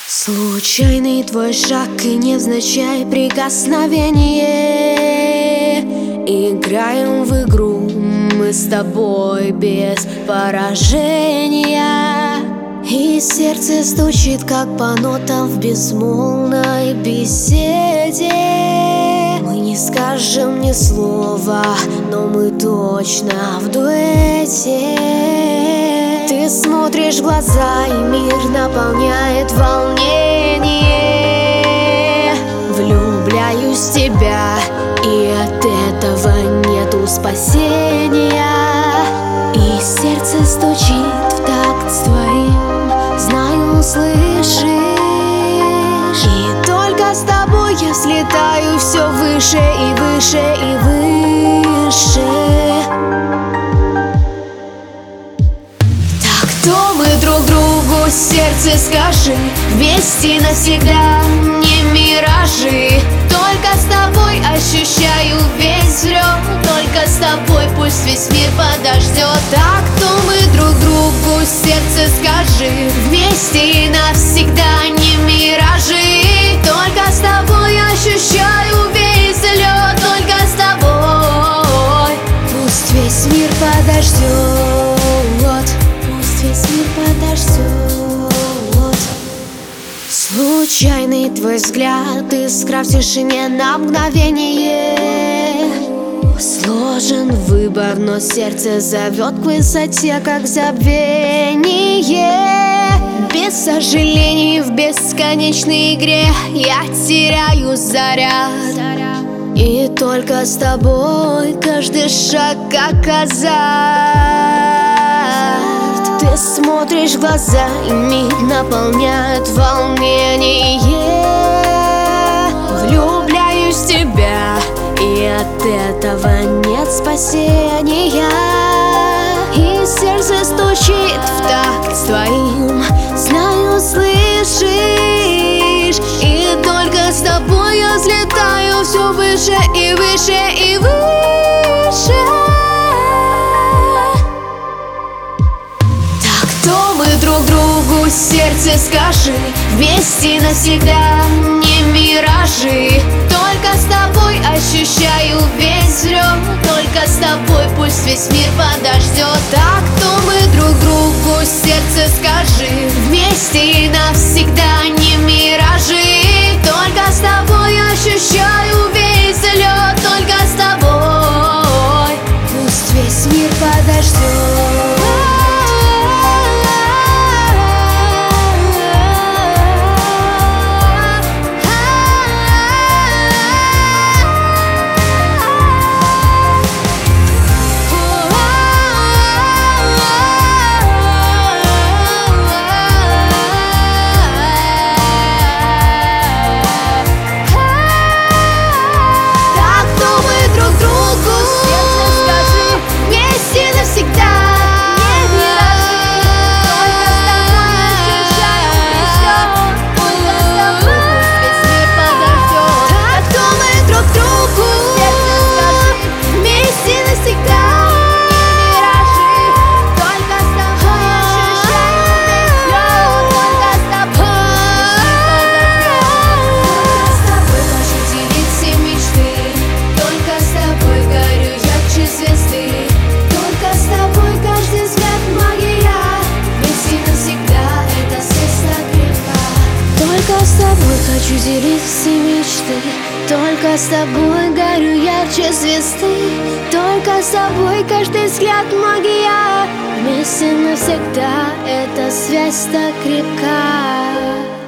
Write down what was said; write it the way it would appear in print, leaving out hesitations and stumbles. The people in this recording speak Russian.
Случайный твой шаг и невзначай прикосновение. Играем в игру мы с тобой без поражения. И сердце стучит, как по нотам в безмолвной беседе. Мы не скажем ни слова, но мы точно в дуэте. Ты смотришь в глаза, и мир наполняет волнение. Влюбляюсь в тебя, и от этого нету спасения. И сердце стучит в такт с твоим, знаю, слышишь. И только с тобой я взлетаю все выше и выше и выше. Так кто мы друг другу, сердце скажи, вместе навсегда, не миражи. Только с тобой ощущаю весь взлет, только с тобой пусть весь мир подождет. Так кто мы друг другу, сердце скажи, вместе и навсегда, не миражи. Только с тобой ощущаю весь взлет, только с тобой пусть весь мир подождет, пусть весь мир подождет. Случайный твой взгляд, искра в тишине на мгновение. Сложен выбор, но сердце зовет к высоте, как забвение. Без сожалений в бесконечной игре я теряю заряд. И только с тобой каждый шаг как азарт. Ты смотришь в глаза, и миг наполняет волнение. Влюбляюсь в тебя, и от этого нет спасения. И сердце стучит в такт с твоим, знаю, слышишь. И только с тобой я взлетаю все выше и выше и выше. Так кто мы друг другу, сердце скажи, вместе навсегда, не миражи. Только с тобой ощущаю весь взлет, только с тобой пусть весь мир подождет. Так кто мы друг другу, сердце скажи, вместе и навсегда, не миражи. Только с тобой ощущаю весь взлет, только с тобой пусть весь мир подождет. С тобой хочу делить все мечты, только с тобой горю ярче звезды. Только с тобой каждый взгляд магия, вместе навсегда эта связь так крепка.